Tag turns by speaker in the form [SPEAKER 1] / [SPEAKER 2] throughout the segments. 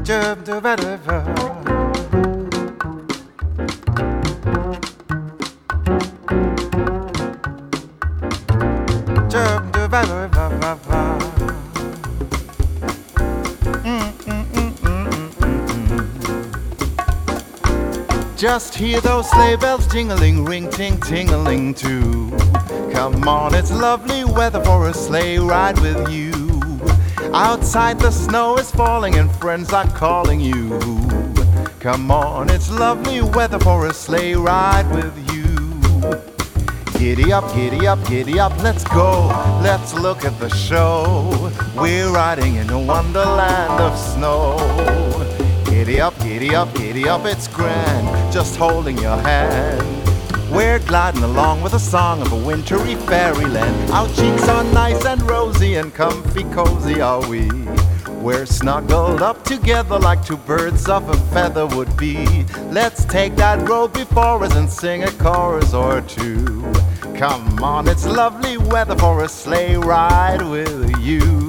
[SPEAKER 1] Just hear those sleigh bells jingling, ring, ting, tingling too. Come on, it's lovely weather for a sleigh ride with you. Outside the snow is falling and friends are calling you. Come on, it's lovely weather for a sleigh ride with you. Giddy up, giddy up, giddy up, let's go. Let's look at the show. We're riding in a wonderland of snow. Giddy up, giddy up, giddy up, it's grand, just holding your hand. We're gliding along with a song of a wintry fairyland. Our cheeks are nice and rosy and comfy cozy are we. We're snuggled up together like two birds of a feather would be. Let's take that road before us and sing a chorus or two. Come on, it's lovely weather for a sleigh ride with you.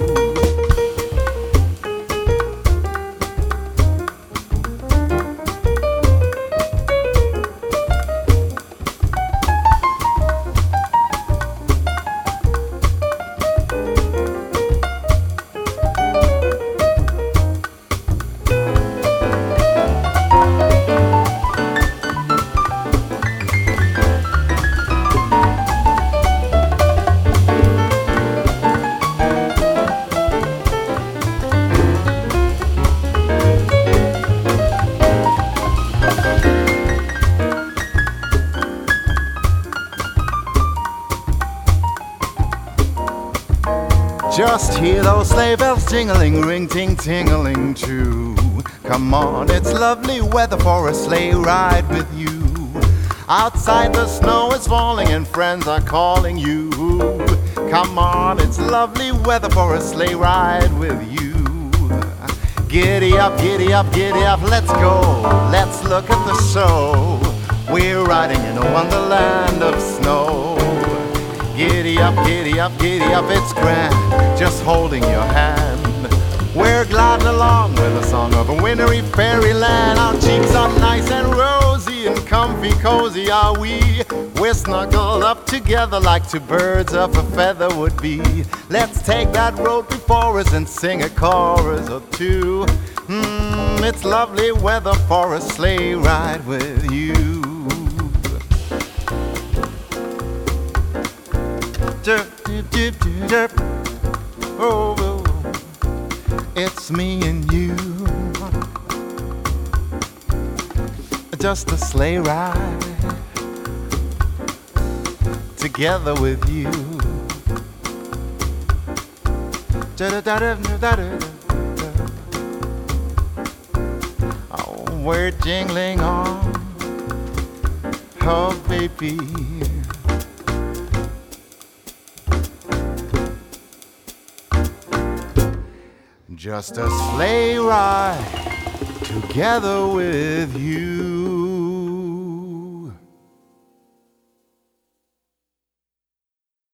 [SPEAKER 1] Just hear those sleigh bells jingling, ring, ting, tingling too. Come on, it's lovely weather for a sleigh ride with you. Outside the snow is falling and friends are calling you. Come on, it's lovely weather for a sleigh ride with you. Giddy up, giddy up, giddy up, let's go. Let's look at the show. We're riding in a wonderland of snow. Giddy up, giddy up, giddy up, it's grand, just holding your hand. We're gliding along with a song of a wintry fairyland. Our cheeks are nice and rosy and comfy cozy are we. We're snuggled up together like two birds of a feather would be. Let's take that road before us and sing a chorus or two. It's lovely weather for a sleigh ride with you. Oh, it's me and you, just a sleigh ride together with you. Oh, we're jingling on, oh baby. Just a sleigh ride together with you.